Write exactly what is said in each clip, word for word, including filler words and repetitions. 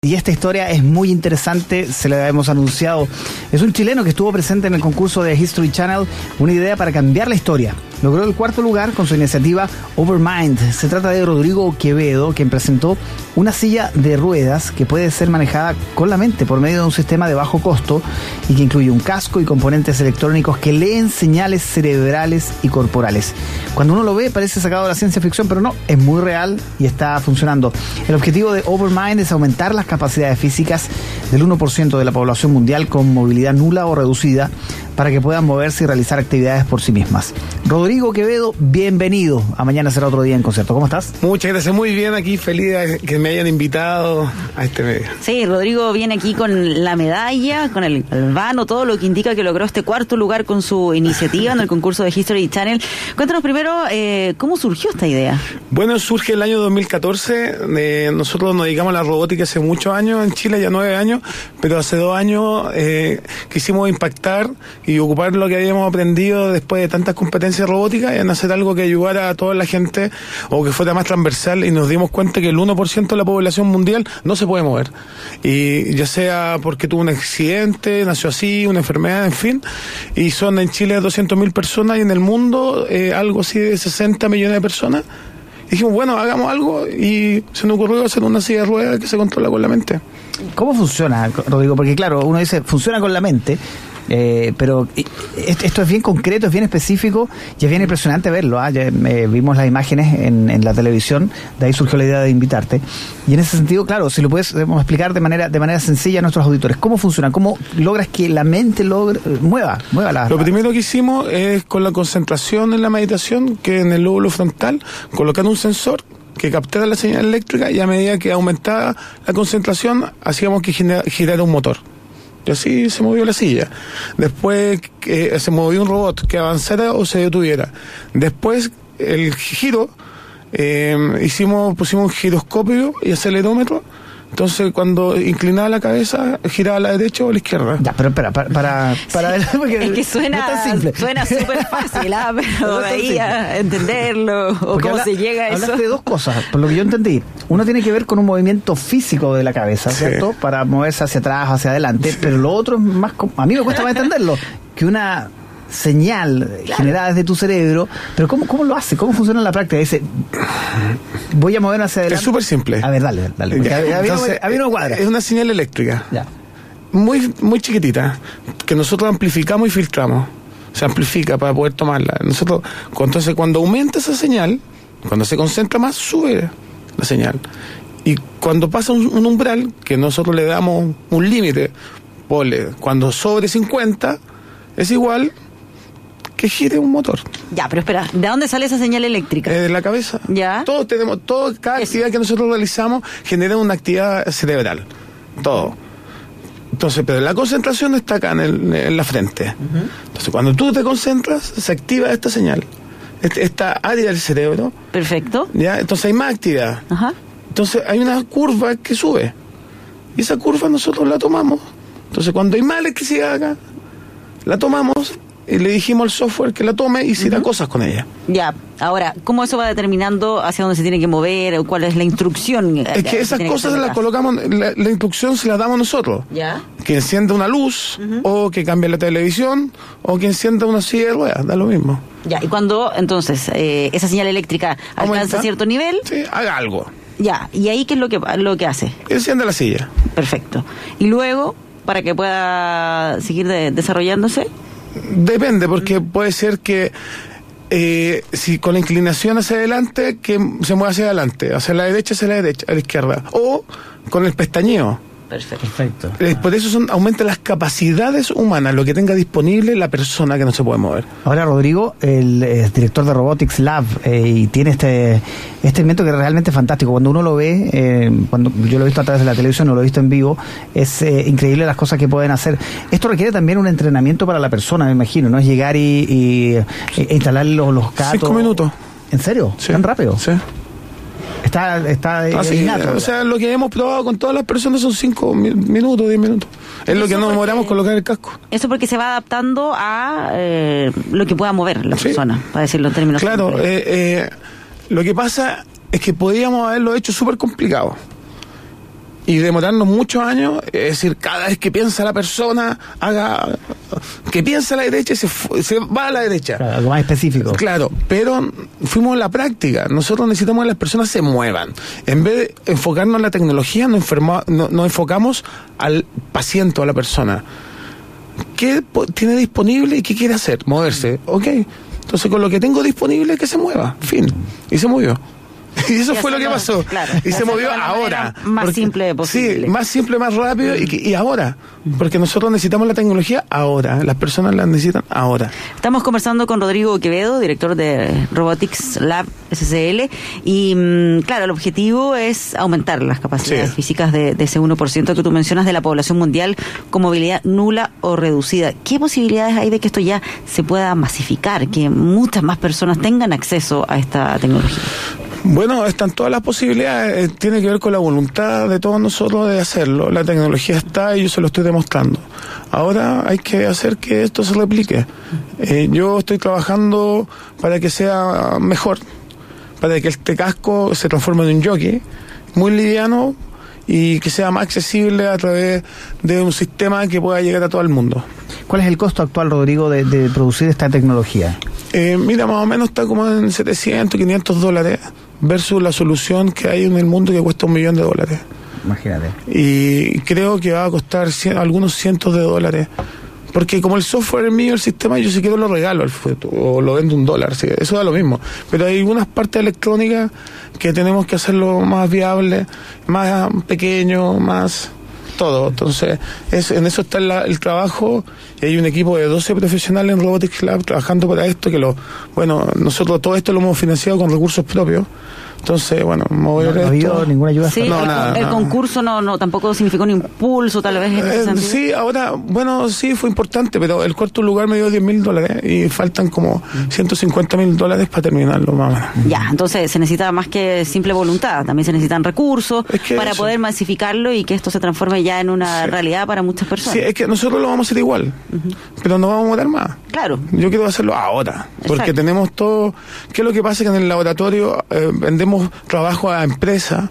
Y esta historia es muy interesante, se la hemos anunciado. Es un chileno que estuvo presente en el concurso de History Channel, una idea para cambiar la historia. Logró el cuarto lugar con su iniciativa Overmind. Se trata de Rodrigo Quevedo, quien presentó una silla de ruedas que puede ser manejada con la mente por medio de un sistema de bajo costo y que incluye un casco y componentes electrónicos que leen señales cerebrales y corporales. Cuando uno lo ve parece sacado de la ciencia ficción, pero no, es muy real y está funcionando. El objetivo de Overmind es aumentar las capacidades físicas del uno por ciento de la población mundial con movilidad nula o reducida para que puedan moverse y realizar actividades por sí mismas. Rodrigo Quevedo, bienvenido a Mañana Será Otro Día en Concierto. ¿Cómo estás? Muchas gracias, muy bien, aquí feliz de que me hayan invitado a este medio. Sí, Rodrigo viene aquí con la medalla, con el, el vano, todo lo que indica que logró este cuarto lugar con su iniciativa en el concurso de History Channel. Cuéntanos primero, eh, ¿cómo surgió esta idea? Bueno, surge el año dos mil catorce, eh, nosotros nos dedicamos a la robótica hace muchos años, en Chile ya nueve años, pero hace dos años eh, quisimos impactar y ocupar lo que habíamos aprendido después de tantas competencias robóticas en hacer algo que ayudara a toda la gente o que fuera más transversal, y nos dimos cuenta que el uno por ciento de la población mundial no se puede mover, y ya sea porque tuvo un accidente, nació así, una enfermedad, en fin, y son en Chile doscientas mil personas y en el mundo eh, algo así de sesenta millones de personas. Y dijimos, bueno, hagamos algo, y se nos ocurrió hacer una silla de ruedas que se controla con la mente. ¿Cómo funciona, Rodrigo? Porque claro, uno dice, funciona con la mente, eh, pero esto es bien concreto, es bien específico y es bien impresionante verlo. ¿eh? Ya, eh, vimos las imágenes en, en la televisión, de ahí surgió la idea de invitarte. Y en ese sentido, claro, si lo puedes explicar de manera de manera sencilla a nuestros auditores, ¿cómo funciona? ¿Cómo logras que la mente logre, mueva, mueva la... Lo primero que hicimos es, con la concentración en la meditación, que en el lóbulo frontal, colocar un sensor que captara la señal eléctrica, y a medida que aumentaba la concentración, hacíamos que girara un motor. Y así se movió la silla. Después eh, se movió un robot que avanzara o se detuviera. Después el giro, eh, hicimos, pusimos un giroscopio y acelerómetro. Entonces, cuando inclinaba la cabeza, giraba a la derecha o a la izquierda. Ya, pero espera, para... para, para sí, porque es que suena no suena súper fácil, ¿ah? Pero no de ahí a entenderlo, o porque cómo habla, se llega a eso. Hablaste de dos cosas, por lo que yo entendí. Uno tiene que ver con un movimiento físico de la cabeza, ¿cierto? Sí. Para moverse hacia atrás, hacia adelante. Sí. Pero lo otro es más... A mí me cuesta más entenderlo. Que una señal claro. generada desde tu cerebro, pero ¿cómo, cómo lo hace? ¿Cómo funciona en la práctica? Dice, voy a mover hacia adelante. Es súper simple. A ver, dale, dale. Ya, a, a, entonces, a mí no me cuadra. Es una señal eléctrica. Ya. Muy, muy chiquitita, que nosotros amplificamos y filtramos. Se amplifica para poder tomarla. Nosotros, entonces, cuando aumenta esa señal, cuando se concentra más, sube la señal. Y cuando pasa un, un umbral, que nosotros le damos un límite, cuando sobre cincuenta, es igual que gire un motor. Ya, pero espera, ¿de dónde sale esa señal eléctrica? Eh, de la cabeza. Ya. Todos tenemos, todo, cada Eso. actividad que nosotros realizamos genera una actividad cerebral. Todo. Entonces, pero la concentración está acá en, el, en la frente. Uh-huh. Entonces, cuando tú te concentras, se activa esta señal, esta área del cerebro. Perfecto. Ya, entonces hay más actividad. Ajá. Entonces hay una curva que sube. Y esa curva nosotros la tomamos. Entonces, cuando hay más electricidad acá, la tomamos y le dijimos al software que la tome y hiciera uh-huh. cosas con ella. Ya, ahora, ¿cómo eso va determinando hacia dónde se tiene que mover o cuál es la instrucción? Es que esas cosas las colocamos, la, la instrucción se la damos nosotros. Ya. Que encienda una luz, uh-huh. o que cambie la televisión, o que encienda una silla de ruedas, da lo mismo. Ya, y cuando entonces eh, esa señal eléctrica alcanza ¿Aumenta? cierto nivel? Sí, haga algo. Ya, ¿y ahí qué es lo que, lo que hace? Enciende la silla. Perfecto. Y luego, para que pueda seguir de, desarrollándose... Depende, porque puede ser que eh, si con la inclinación hacia adelante, que se mueva hacia adelante, hacia la derecha, hacia la derecha, a la izquierda, o con el pestañeo. Perfecto. Eh, por eso son, aumenta las capacidades humanas, lo que tenga disponible la persona que no se puede mover. Ahora, Rodrigo, el, el director de Robotics Lab, eh, y tiene este este invento que es realmente fantástico. Cuando uno lo ve, eh, cuando yo lo he visto a través de la televisión o lo he visto en vivo, es eh, increíble las cosas que pueden hacer. Esto requiere también un entrenamiento para la persona, me imagino, ¿no? Es llegar y, y, y instalar los, los catos. Cinco minutos. ¿En serio? Sí. ¿Tan rápido? Sí. Está, está ah, sí, innato. O sea, lo que hemos probado con todas las personas son cinco minutos, diez minutos. Es lo que nos demoramos colocar el casco. Eso porque se va adaptando a eh, lo que pueda mover la sí. persona, para decirlo en términos Claro, eh, eh, lo que pasa es que podíamos haberlo hecho súper complicado. y demorarnos muchos años, es decir, cada vez que piensa la persona, haga que piensa a la derecha y se, se va a la derecha. Claro, algo más específico. Claro, pero fuimos a la práctica. Nosotros necesitamos que las personas se muevan. En vez de enfocarnos en la tecnología, nos, enferma, no, nos enfocamos al paciente o a la persona. ¿Qué tiene disponible y qué quiere hacer? Moverse. Ok. Entonces, con lo que tengo disponible, que se mueva. Fin. Y se movió. Y eso y fue lo que pasó. Claro, y se movió ahora. Más porque, simple posible. Sí, más simple, más rápido y, y ahora. Porque nosotros necesitamos la tecnología ahora. Las personas la necesitan ahora. Estamos conversando con Rodrigo Quevedo, director de Robotics Lab S C L. Y mmm, claro, el objetivo es aumentar las capacidades sí. físicas de, de ese uno por ciento que tú mencionas de la población mundial con movilidad nula o reducida. ¿Qué posibilidades hay de que esto ya se pueda masificar? Que muchas más personas tengan acceso a esta tecnología. Bueno, están todas las posibilidades, tiene que ver con la voluntad de todos nosotros de hacerlo. La tecnología está y yo se lo estoy demostrando. Ahora hay que hacer que esto se replique. Eh, yo estoy trabajando para que sea mejor, para que este casco se transforme en un jockey, muy liviano y que sea más accesible a través de un sistema que pueda llegar a todo el mundo. ¿Cuál es el costo actual, Rodrigo, de, de producir esta tecnología? Eh, mira, más o menos está como en setecientos, quinientos dólares versus la solución que hay en el mundo que cuesta un millón de dólares. Imagínate. Y creo que va a costar cien, algunos cientos de dólares. Porque como el software es mío, el sistema, yo si quiero lo regalo al o lo vendo un dólar, ¿sí? Eso da lo mismo. Pero hay algunas partes electrónicas que tenemos que hacerlo más viable, más pequeño, más todo. Entonces, es, en eso está la, el trabajo. Y hay un equipo de doce profesionales en Robotics Lab trabajando para esto, que lo, bueno, nosotros todo esto lo hemos financiado con recursos propios. Entonces, bueno, mover ¿No ha habido esto? Ninguna ayuda? Sí, no, el, nada, el nada. concurso no, no tampoco significó un impulso, tal vez, en ese eh, sentido. Sí, ahora, bueno, sí, fue importante, pero el cuarto lugar me dio diez mil dólares y faltan como ciento cincuenta mil dólares para terminarlo, más o menos. Ya, entonces se necesita más que simple voluntad, también se necesitan recursos es que para eso. poder masificarlo y que esto se transforme ya en una sí. realidad para muchas personas. Sí, es que nosotros lo vamos a hacer igual, uh-huh. pero no vamos a mover más. Claro. Yo quiero hacerlo ahora, porque Exacto. tenemos todo. ¿Qué es lo que pasa? Que en el laboratorio eh, vendemos trabajo a empresas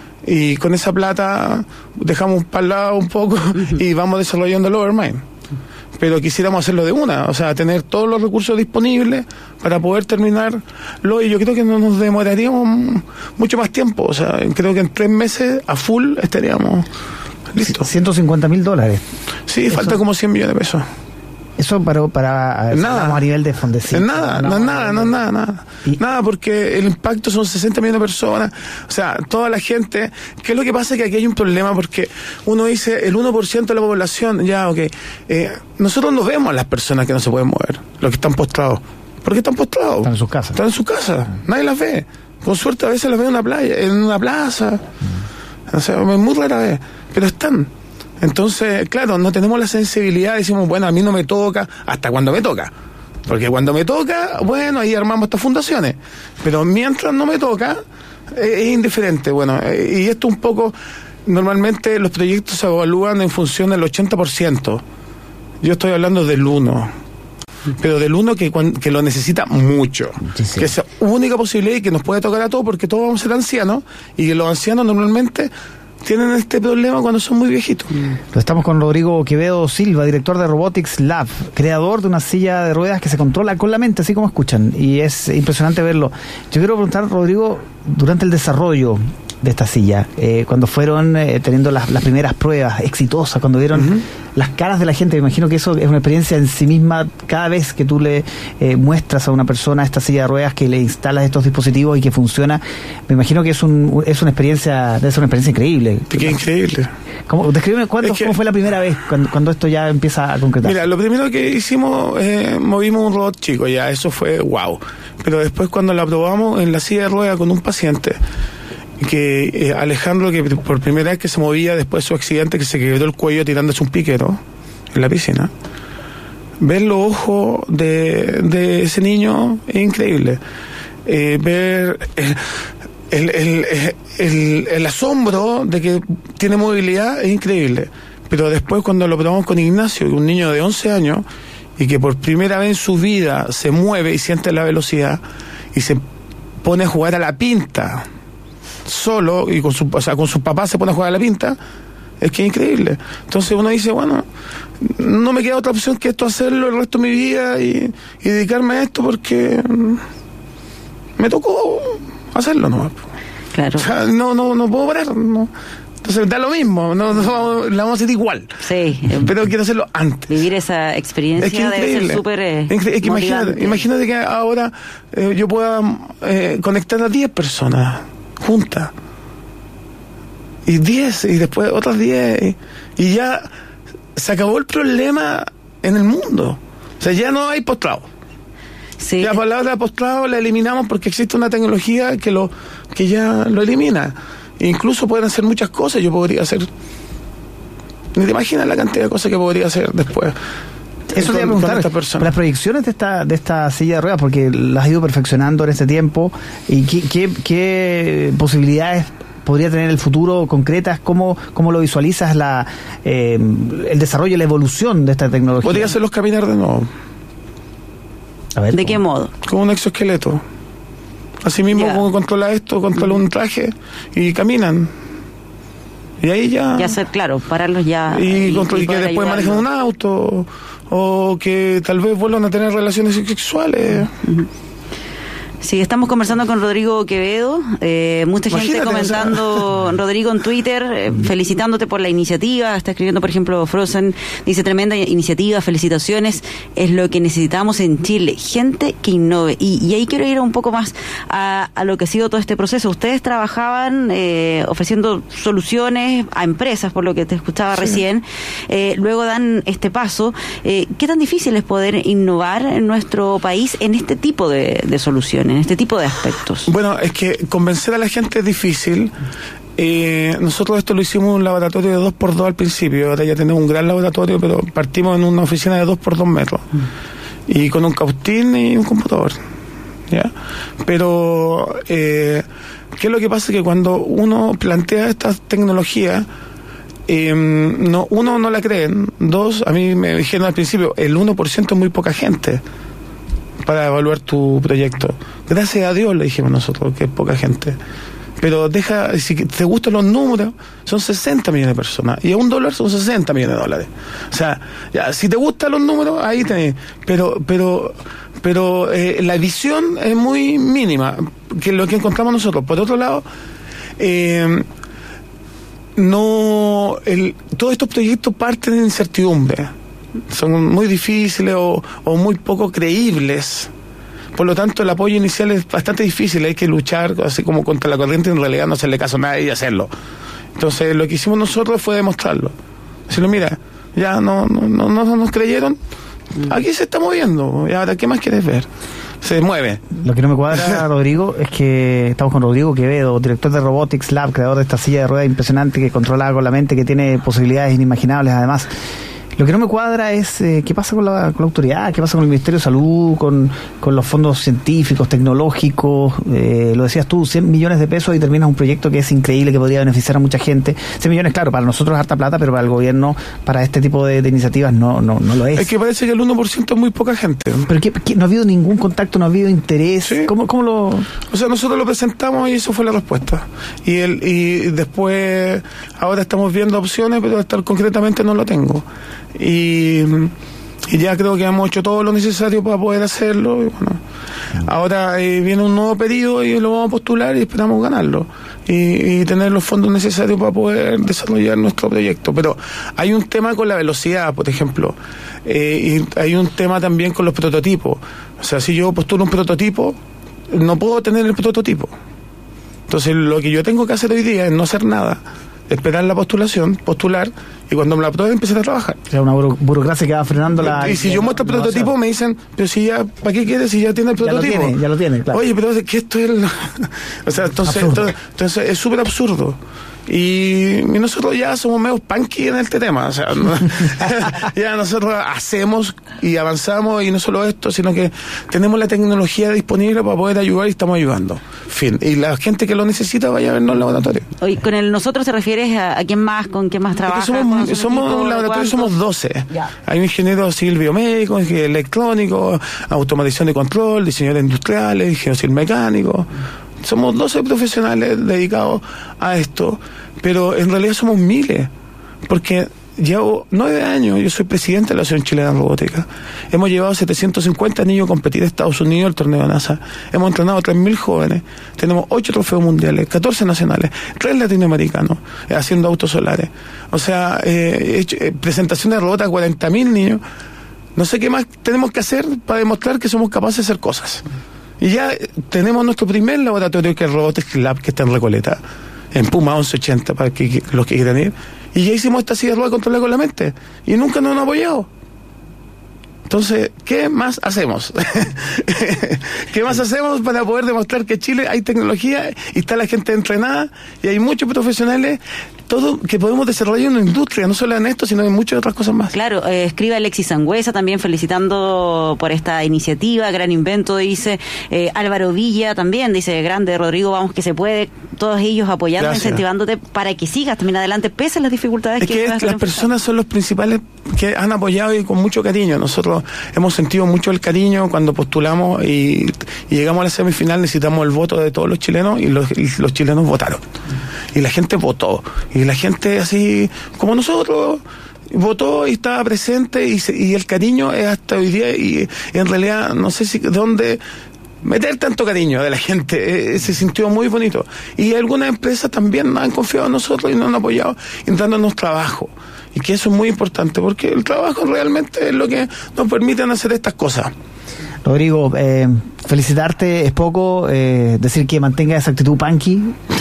y con esa plata dejamos para el lado un poco uh-huh. y vamos desarrollando el Overmind. Pero quisiéramos hacerlo de una, o sea, tener todos los recursos disponibles para poder terminarlo, y yo creo que no nos demoraríamos mucho más tiempo, o sea, creo que en tres meses a full estaríamos listos. ciento cincuenta mil dólares. Sí, Eso... falta como cien millones de pesos. Eso para, para nada. a nivel de Fondecito. Nada, no, no, nada, no, nada, nada. ¿Y? Nada, porque el impacto son sesenta millones de personas. O sea, toda la gente. ¿Qué es lo que pasa? Que aquí hay un problema, porque uno dice el uno por ciento de la población, ya, ok. Eh, nosotros no vemos a las personas que no se pueden mover, los que están postrados. ¿Por qué están postrados? Están en sus casas. Están en sus casas. Nadie las ve. Con suerte a veces las ve en una playa, en una plaza. Mm. O sea, muy rara vez. Pero están. Entonces, claro, no tenemos la sensibilidad, decimos, bueno, a mí no me toca, hasta cuando me toca. Porque cuando me toca, bueno, ahí armamos estas fundaciones. Pero mientras no me toca, eh, es indiferente. Bueno, eh, y esto un poco, normalmente los proyectos se evalúan en función del ochenta por ciento. Yo estoy hablando del uno. Pero del uno que, que lo necesita mucho. Sí, sí. Que es la única posibilidad y que nos puede tocar a todos, porque todos vamos a ser ancianos, y que los ancianos normalmente tienen este problema cuando son muy viejitos. Estamos con Rodrigo Quevedo Silva, director de Robotics Lab, creador de una silla de ruedas que se controla con la mente, así como escuchan, y es impresionante verlo. Yo quiero preguntar, Rodrigo, durante el desarrollo de esta silla, eh, cuando fueron eh, teniendo las, las primeras pruebas exitosas, cuando vieron uh-huh. las caras de la gente, me imagino que eso es una experiencia en sí misma. Cada vez que tú le eh, muestras a una persona esta silla de ruedas, que le instalas estos dispositivos y que funciona, me imagino que es un es una experiencia, debe ser una experiencia increíble. Qué increíble. ¿Cómo, descríbeme cuándo, es que, cómo fue la primera vez cuando, cuando esto ya empieza a concretar? Mira, lo primero que hicimos, eh, movimos un robot chico, ya, eso fue wow. Pero después cuando la probamos en la silla de ruedas con un paciente, que eh, Alejandro, que por primera vez que se movía después de su accidente, que se quebró el cuello tirándose un piquero en la piscina, ver los ojos de, de ese niño es increíble. Eh, ver el, el, el, el, el asombro de que tiene movilidad es increíble. Pero después cuando lo probamos con Ignacio, un niño de once años, y que por primera vez en su vida se mueve y siente la velocidad y se pone a jugar a la pinta, solo y con su, o sea, con sus papás se pone a jugar a la pinta, es que es increíble. Entonces uno dice, bueno, no me queda otra opción que esto hacerlo el resto de mi vida y, y dedicarme a esto porque me tocó hacerlo nomás. Claro. O sea, no, no, no puedo parar, no. Entonces da lo mismo, no, no, la vamos a hacer igual. Sí. Pero quiero hacerlo antes. Vivir esa experiencia es que debe ser súper eh, es que imagínate, imagínate que ahora eh, yo pueda eh, conectar a diez personas juntas. Y diez, y después otras diez. Y, y ya se acabó el problema en el mundo. O sea, ya no hay postrado. Sí. La palabra postrado la eliminamos porque existe una tecnología que lo que ya lo elimina. Incluso pueden hacer muchas cosas. Yo podría hacer, ni te imaginas la cantidad de cosas que podría hacer después. Eso te iba a preguntar, las proyecciones de esta de esta silla de ruedas, porque las has ido perfeccionando en este tiempo, y qué, qué, qué posibilidades podría tener el futuro concretas, cómo, cómo lo visualizas, la eh, el desarrollo y la evolución de esta tecnología. Podría hacerlos caminar de nuevo. A ver, ¿de ¿cómo? qué modo? Con un exoesqueleto. Así mismo, yeah. Como controla esto, controla un traje y caminan. Y ahí ya... Ya ser, claro, pararlos ya. Y, y, control, y, y que después manejen un auto, o que tal vez vuelvan a tener relaciones sexuales. Uh-huh. Sí, estamos conversando con Rodrigo Quevedo, eh, mucha gente Imagínate, comentando, o sea... Rodrigo en Twitter, eh, felicitándote por la iniciativa, está escribiendo por ejemplo Frozen, dice tremenda iniciativa, felicitaciones, es lo que necesitamos en Chile, gente que innove, y, y ahí quiero ir un poco más a, a lo que ha sido todo este proceso. Ustedes trabajaban eh, ofreciendo soluciones a empresas, por lo que te escuchaba sí. recién, eh, luego dan este paso, eh, ¿qué tan difícil es poder innovar en nuestro país en este tipo de, de soluciones? En este tipo de aspectos. Bueno, es que convencer a la gente es difícil. Eh, nosotros esto lo hicimos en un laboratorio de dos por dos al principio. Ahora ya tenemos un gran laboratorio, pero partimos en una oficina de dos por dos metros. Mm. Y con un cautín y un computador. ¿Ya? Pero, eh, ¿qué es lo que pasa? Que cuando uno plantea estas tecnologías, eh, no, uno, no la creen. Dos, a mí me dijeron al principio, el uno por ciento es muy poca gente para evaluar tu proyecto. Gracias a Dios le dijimos nosotros que es poca gente. Pero deja, si te gustan los números, son sesenta millones de personas. Y a un dólar son sesenta millones de dólares. O sea, ya, si te gustan los números, ahí tenés. Pero, pero, pero eh, la visión es muy mínima, que es lo que encontramos nosotros. Por otro lado, eh, no, el, todos estos proyectos parten de incertidumbre. Son muy difíciles o, o muy poco creíbles. Por lo tanto, el apoyo inicial es bastante difícil. Hay que luchar así como contra la corriente, en realidad no hacerle caso a nadie y hacerlo. Entonces, lo que hicimos nosotros fue demostrarlo. Decirlo, mira, ya no, no, no, no nos creyeron, aquí se está moviendo. ¿Y ahora qué más quieres ver? Se mueve. Lo que no me cuadra, Rodrigo, es que estamos con Rodrigo Quevedo, director de Robotics Lab, creador de esta silla de ruedas impresionante que controla con la mente, que tiene posibilidades inimaginables además. Lo que no me cuadra es eh, qué pasa con la, con la autoridad, qué pasa con el Ministerio de Salud, con, con los fondos científicos, tecnológicos. Eh, lo decías tú, cien millones de pesos y terminas un proyecto que es increíble, que podría beneficiar a mucha gente. cien millones, claro, para nosotros es harta plata, pero para el gobierno, para este tipo de, de iniciativas no, no, no lo es. Es que parece que el uno por ciento es muy poca gente. Pero que, que no ha habido ningún contacto, no ha habido interés. ¿Sí? ¿Cómo, cómo lo...? O sea, nosotros lo presentamos y eso fue la respuesta. Y, el, y después, ahora estamos viendo opciones, pero hasta concretamente no lo tengo. Y, y ya creo que hemos hecho todo lo necesario para poder hacerlo. Y bueno, ahora eh, viene un nuevo pedido y lo vamos a postular y esperamos ganarlo y, y tener los fondos necesarios para poder desarrollar nuestro proyecto. Pero hay un tema con la velocidad, por ejemplo, eh, y hay un tema también con los prototipos. O sea, si yo postulo un prototipo, no puedo tener el prototipo. Entonces lo que yo tengo que hacer hoy día es no hacer nada, esperar la postulación, postular, y cuando me la aprueben empezar a trabajar. O sea, una buro- burocracia que va frenando la... Y si yo muestro el prototipo me dicen, pero si ya, ¿para qué quieres si ya tiene el prototipo? Ya lo tiene, ya lo tiene, claro. Oye, pero es que esto es... El... o sea, entonces, entonces, entonces es súper absurdo. Y, y nosotros ya somos medio punky en este tema, o sea, no, ya nosotros hacemos y avanzamos, y no solo esto, sino que tenemos la tecnología disponible para poder ayudar y estamos ayudando. Fin. Y la gente que lo necesita vaya a vernos en el laboratorio. Oye, con el nosotros te refieres a, a quién más, con quién más trabaja. Somos, somos un laboratorio, somos doce. Ya. Hay un ingeniero civil biomédico, ingeniero electrónico, automatización de control, diseñadores industriales, ingeniero civil mecánico. somos doce profesionales dedicados a esto, pero en realidad somos miles, porque llevo nueve años, yo soy presidente de la Asociación Chilena de Robótica. Hemos llevado setecientos cincuenta niños a competir en Estados Unidos el torneo de NASA. Hemos entrenado a tres mil jóvenes. Tenemos ocho trofeos mundiales, catorce nacionales, tres latinoamericanos, eh, haciendo autos solares. O sea, eh, hecho, eh, presentación de robots a cuarenta mil niños. No sé qué más tenemos que hacer para demostrar que somos capaces de hacer cosas. Y ya tenemos nuestro primer laboratorio, que es el Robotics Lab, que está en Recoleta, en Puma once ochenta, para que, que los que quieran ir. Y ya hicimos esta silla de ruedas controlada con la mente. Y nunca nos han apoyado. Entonces, ¿qué más hacemos? ¿Qué más hacemos para poder demostrar que en Chile hay tecnología y está la gente entrenada y hay muchos profesionales, todo que podemos desarrollar una industria, no solo en esto, sino en muchas otras cosas más? Claro, eh, escribe Alexis Sangüesa también felicitando por esta iniciativa, gran invento, dice. eh, Álvaro Villa también dice, grande Rodrigo, vamos que se puede. Todos ellos apoyando, Gracias. incentivándote para que sigas también adelante, pese a las dificultades es que, que puedas las personas son los principales que han apoyado y con mucho cariño. Nosotros hemos sentido mucho el cariño cuando postulamos y, y llegamos a la semifinal. Necesitamos el voto de todos los chilenos y los, y los chilenos votaron. Y la gente votó. Y la gente así como nosotros votó y estaba presente y, se, y el cariño es hasta hoy día. Y en realidad no sé si dónde meter tanto cariño de la gente, eh, se sintió muy bonito. Y algunas empresas también han confiado en nosotros y nos han apoyado en dándonos trabajo. Y que eso es muy importante, porque el trabajo realmente es lo que nos permite hacer estas cosas. Rodrigo, eh, felicitarte es poco, eh, decir que mantenga esa actitud punky,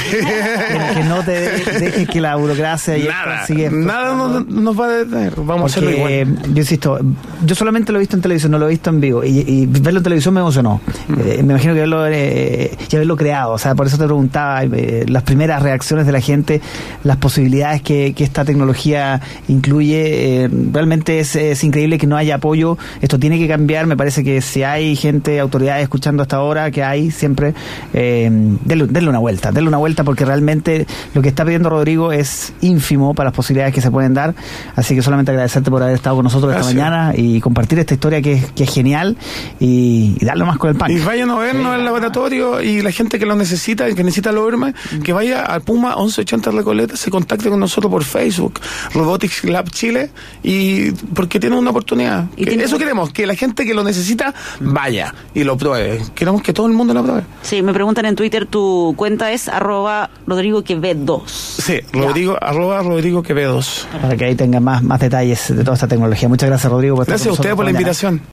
que, que no te dejes que la burocracia y nada, nada nos, nos va a detener, vamos porque, a hacerlo igual. Yo insisto, yo solamente lo he visto en televisión, no lo he visto en vivo, y, y verlo en televisión me emocionó. Mm. Eh, me imagino que verlo, eh, ya haberlo creado, o sea, por eso te preguntaba eh, las primeras reacciones de la gente, las posibilidades que, que esta tecnología incluye. Eh, realmente es, es increíble que no haya apoyo, esto tiene que cambiar. Me parece que si hay gente, autoridades escuchando hasta ahora, que hay siempre, eh, denle, denle una vuelta, denle una vuelta, porque realmente lo que está pidiendo Rodrigo es ínfimo para las posibilidades que se pueden dar. Así que solamente agradecerte por haber estado con nosotros Gracias. esta mañana y compartir esta historia que es, que es genial, y, y darle más con el pan. Y vayan a vernos sí. al laboratorio, y la gente que lo necesita, que necesita Loberman, que vaya al Puma once ochenta Recoleta, se contacte con nosotros por Facebook, Robotics Lab Chile, y porque tienen una oportunidad. ¿Y que eso queremos, que la gente que lo necesita vaya y lo pruebe. Queremos que todo el mundo lo pruebe. Sí, me preguntan en Twitter, tu cuenta es arroba Rodrigo Quevedo. Sí, Rodrigo, arroba Rodrigo Quevedo. Para que ahí tengan más, más detalles de toda esta tecnología. Muchas gracias, Rodrigo, por estar Gracias a ustedes por la invitación.